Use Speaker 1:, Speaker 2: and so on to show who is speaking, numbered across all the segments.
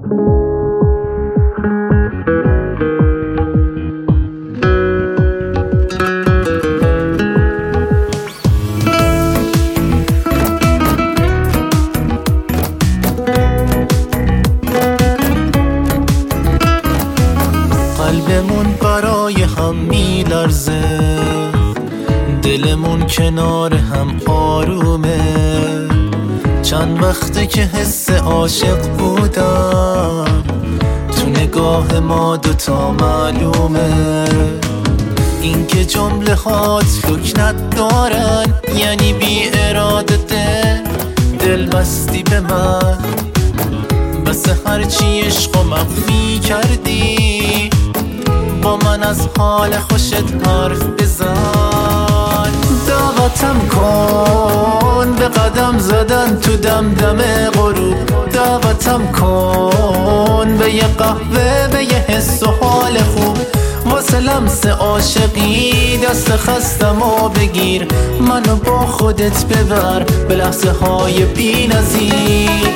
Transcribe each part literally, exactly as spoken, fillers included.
Speaker 1: قلبمون برای هم میلرزه، دلمون کنار هم آرومه. چند وقته که حس عاشق بودم، تو نگاه ما دوتا معلومه. این که جمله هات لکنت دارن، یعنی بی اراده دل دل بستی به من. بس هرچی عشق و مخفی کردی، با من از حال خوشت حرف بزن. دعوتم کن به قدم زدن تو دمدم غروب، دعوتم کن به یه قهوه، به یه حس و حال خوب. واسه لمس عاشقی دست خستم و بگیر، منو با خودت ببر به لحظه های بی نظیر.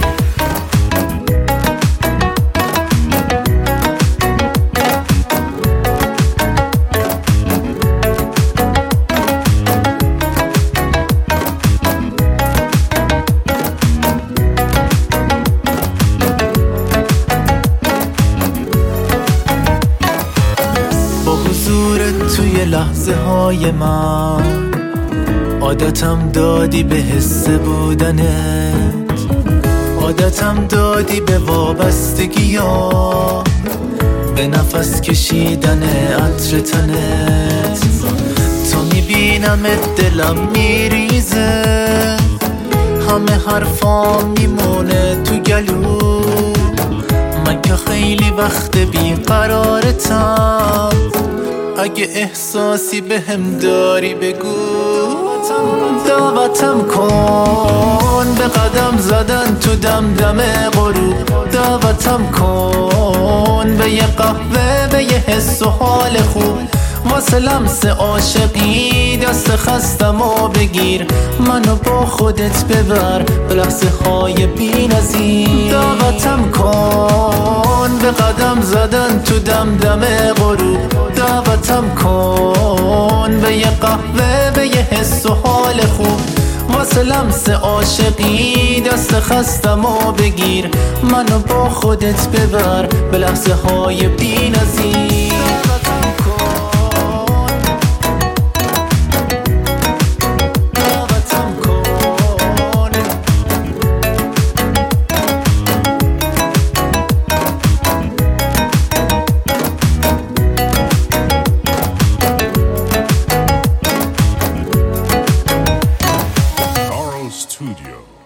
Speaker 1: حضورت توی لحظه های من، عادتم دادی به حس بودنت، عادتم دادی به وابستگی ها، به نفس کشیدن عطر تنت. تا میبینمت دلم میریزه، همه حرفام میمونه تو گلو. من که خیلی وقت بیقرارتم، اگه احساسی به هم داری بگو. دعوتم کن به قدم زدن تو دمدم غروب، دعوتم کن به یه قهوه، به یه حس و حال خوب. واسه لمس عاشقی دست خستم و بگیر، منو با خودت ببر به لحظه های بی نظیر. دعوتم کن به قدم زدن تو دمدم غروب، دعوتم کن به یه قهوه، به یه حس و حال خوب. واسه لمس عاشقی دست خستم و بگیر، منو با خودت ببر به لحظه های بی نظیر.
Speaker 2: Studio.